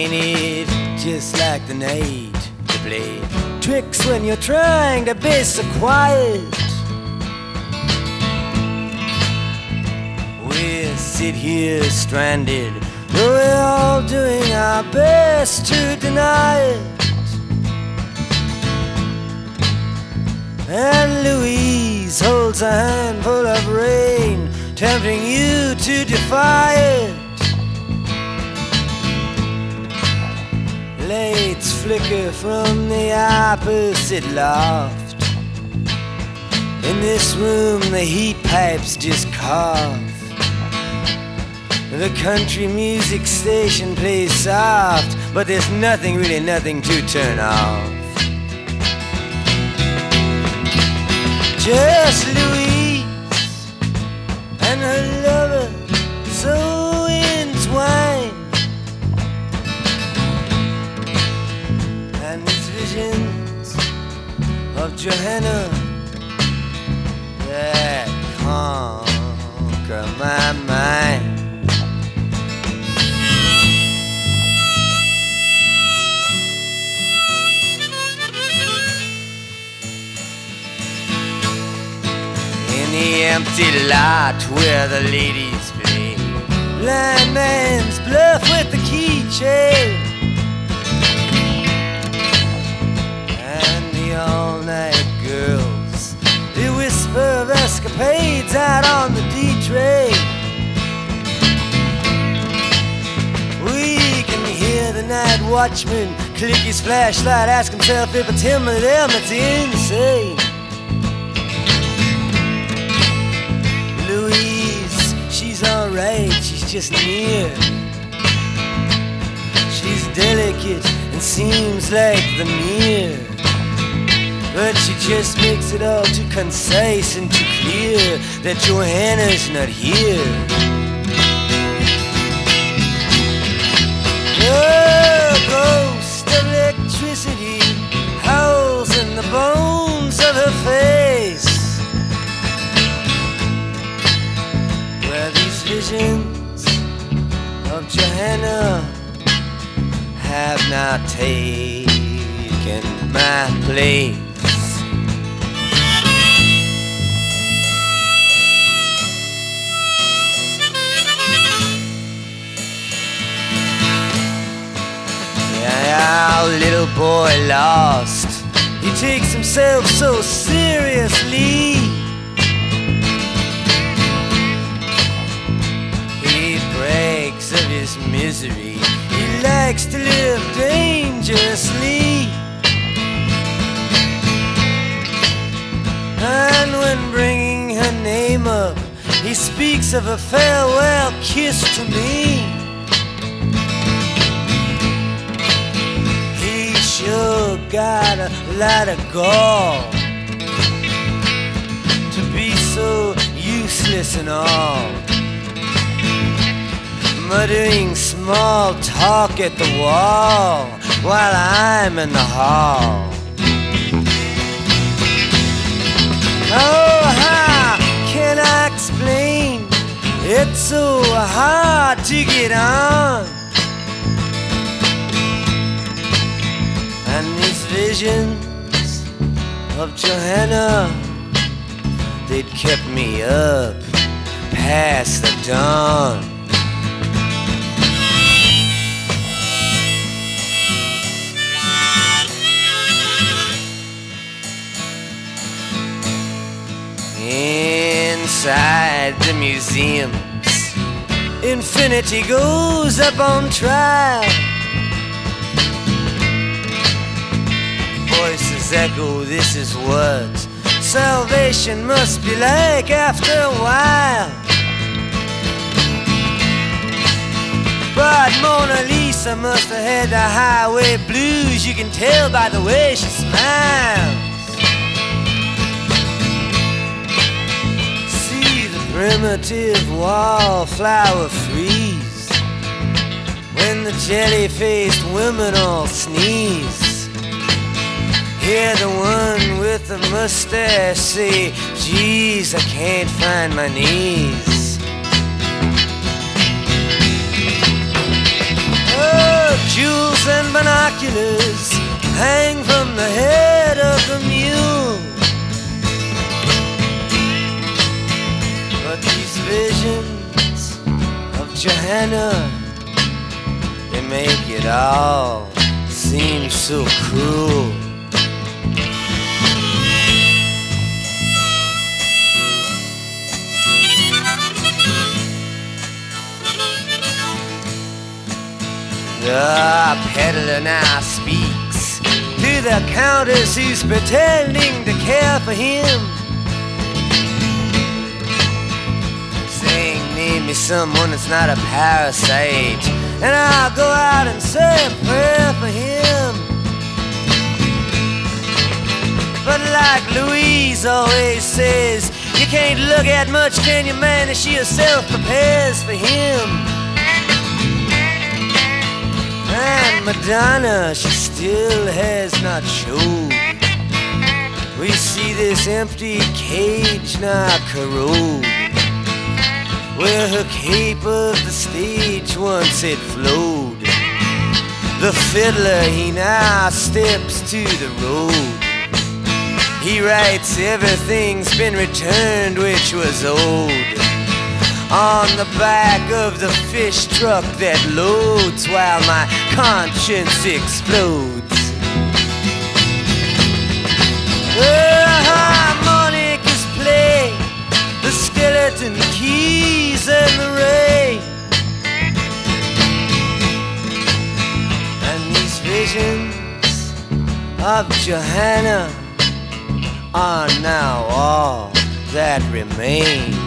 Ain't it just like the night to play tricks when you're trying to be so quiet? We sit here stranded, though we're all doing our best to deny it. And Louise holds a handful of rain, tempting you to defy it. Lights flicker from the opposite loft. In this room the heat pipes just cough. The country music station plays soft, but there's nothing, really nothing to turn off. Just Louise and her lover so entwined, and these visions of Johanna that conquer my mind. The empty lot where the ladies play blind man's bluff with the keychain, and the all-night girls, they whisper of escapades out on the D-train. We can hear the night watchman click his flashlight, ask himself if it's him or them that's insane. Louise, she's alright, she's just near. She's delicate and seems like the mirror, but she just makes it all too concise and too clear that Johanna's not here. The ghost of electricity howls in the bones of her face, where these visions of Johanna have now taken my place. Yeah, our little boy lost, he takes himself so seriously. Brags of his misery, he likes to live dangerously. And when bringing her name up, he speaks of a farewell kiss to me. He sure got a lot of gall to be so useless and all, muttering small talk at the wall while I'm in the hall. Oh, how can I explain? It's so hard to get on. And these visions of Johanna, they'd kept me up past the dawn. Inside the museums, infinity goes up on trial. Voices echo, this is what salvation must be like after a while. But Mona Lisa must have had the highway blues, you can tell by the way she smiles. Primitive wallflower freeze when the jelly-faced women all sneeze. Hear the one with the mustache say, geez, I can't find my knees. Oh, Jewels and binoculars hang from the head of the mule. But these visions of Johanna, they make it all seem so cruel. The peddler now speaks to the countess who's pretending to care for him, saying, name me someone that's not a parasite, and I'll go out and say a prayer for him. But like Louise always says, you can't look at much, can you, man, as she herself prepares for him. And Madonna, she still has not showed. We see this empty cage now corrode, where her cape of the stage once had flowed. The fiddler, he now steps to the road. He writes everything's been returned which was old on the back of the fish truck that loads while my conscience explodes. The harmonicas play, the skeleton keys and the rain, and these visions of Johanna are now all that remain.